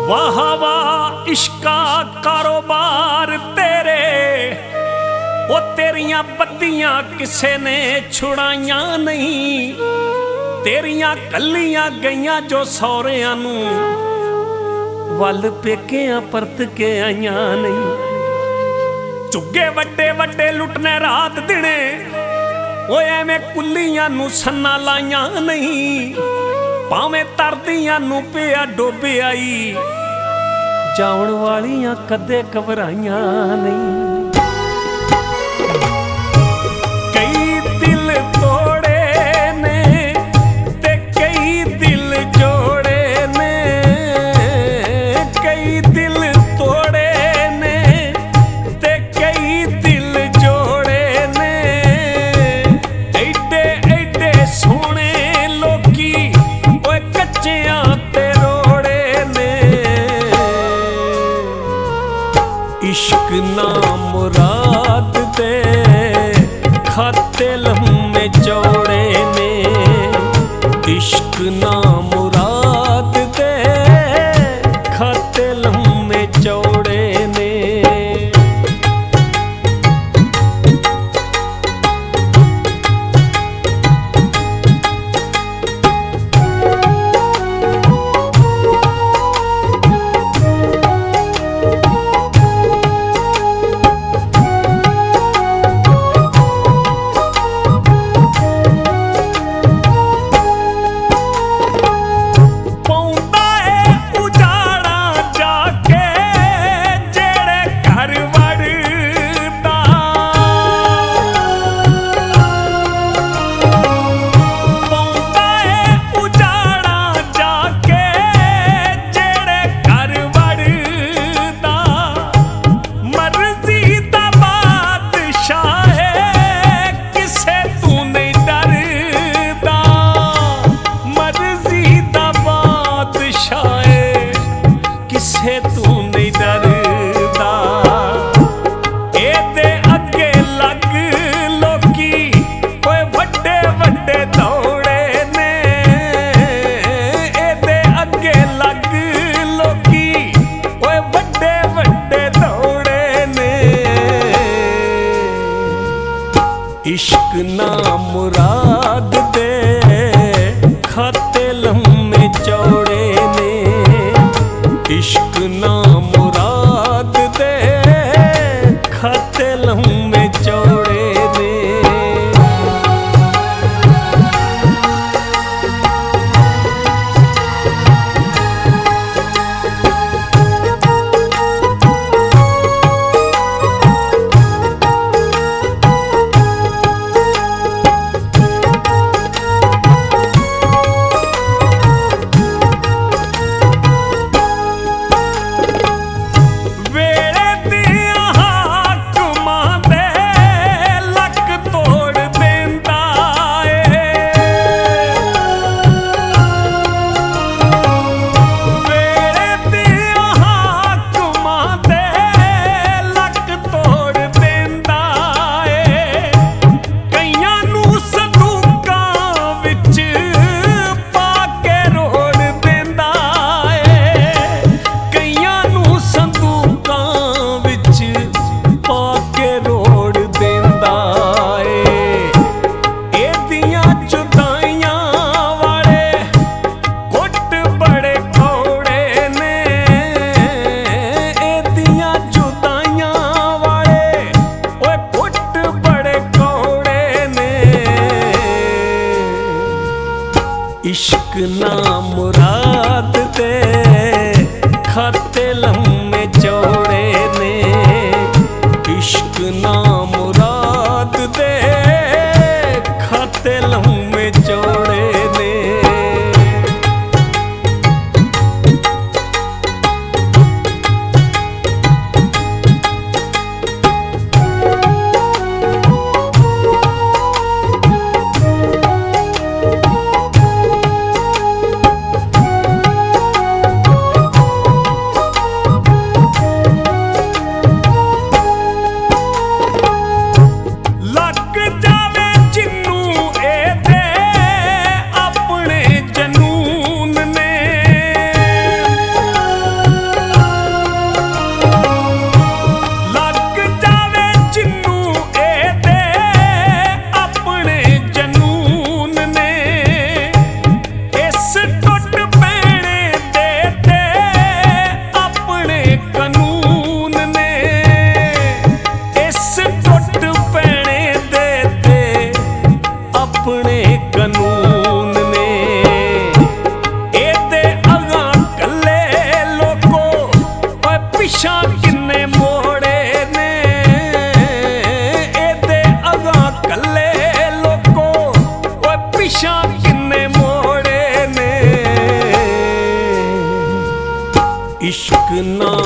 वाह वाह इश्का कारोबार तेरे, वो तेरियां बत्तियां किसे ने छुड़ाइयां नहीं। तेरियां कलियां गईयां जो सौरियां नू, वल पेकियां परत के आईयां नहीं। झुग्गे वड्डे वड्डे लुटने रात दिने, वो एवें कुलियां नू सन्ना लाइयां नहीं। भावें तरदियां नू पिया डोबे आई, जाउण वालियां कदे घबराइयां नहीं। कई दिल तोड़े ने ते कई दिल जोड़े ने, कई दिल तोड़े ने ते कई दिल जोड़े ने। एडे एडे सोहणे लोकी ओए कच्चियां ते रोड़े ने। इश्क ना मुराद दे खाते लम्मे चौड़े ने। इश्क ना मुराद दे खाते लम्मे चौड़े ने। किसे तू नहीं डरदा, एदे अगे लग लोकी ओए वड्डे वड्डे दौड़े ने। एदे अगे लग लोकी ओए वड्डे वड्डे दौड़े ने। इश्क ना मुराद दे खाते लम्मे चौड़े ने। इश्क ना मुराद दे खाते लम्मे चौड़े ने। इश्क ना मुराद दे खाते लम्मे चौड़े ने। इश्क ना मुराद दे खाते लम्मे चौड़े ने।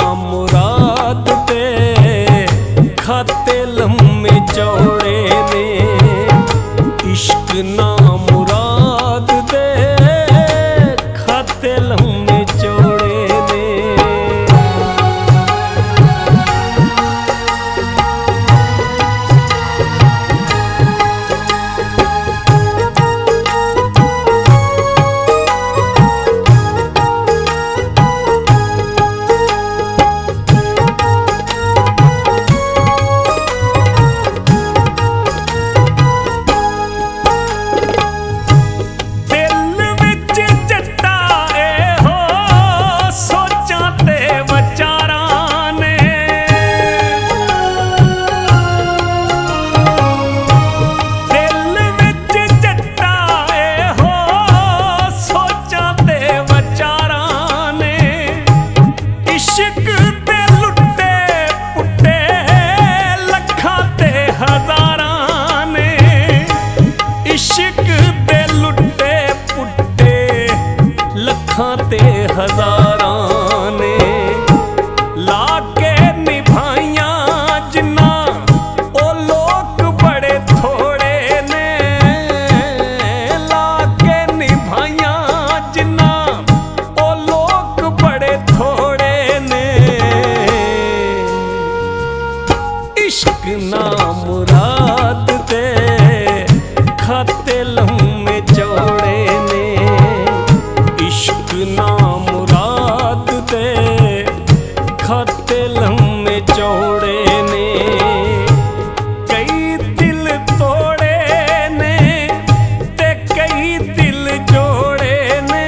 मुराद दे खाते लम्मे चौड़े ने। इश्क ना मुराद दे खाते लम्मे चौड़े ने। इश्क दे लुट्टे पुट्टे लखां ते हज़ारां ने। लाके निभाइयां जिन्ना ओ लोग बड़े थोड़े ने। लाके निभाइयां जिन्ना ओ लोग बड़े थोड़े ने। इश्क ना मुराद दे खाते लम्मे चौड़े ने। इश्क ना मुराद दे खाते लम्मे चौड़े ने। कई दिल तोड़े ने ते कई दिल जोड़े ने।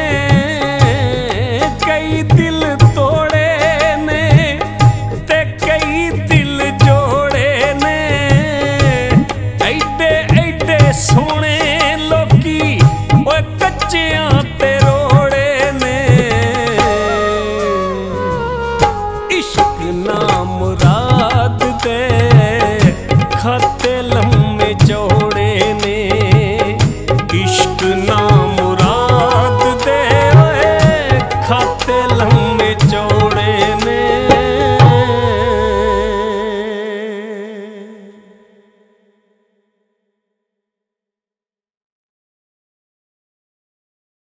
कई दिल तोड़े ने ते कई दिल जोड़े ने। ऐडे ऐडे सोने लोकी ओए कच्चियां ते रोड़े ने। इश्क ना मुराद दे खाते लम्मे चौड़े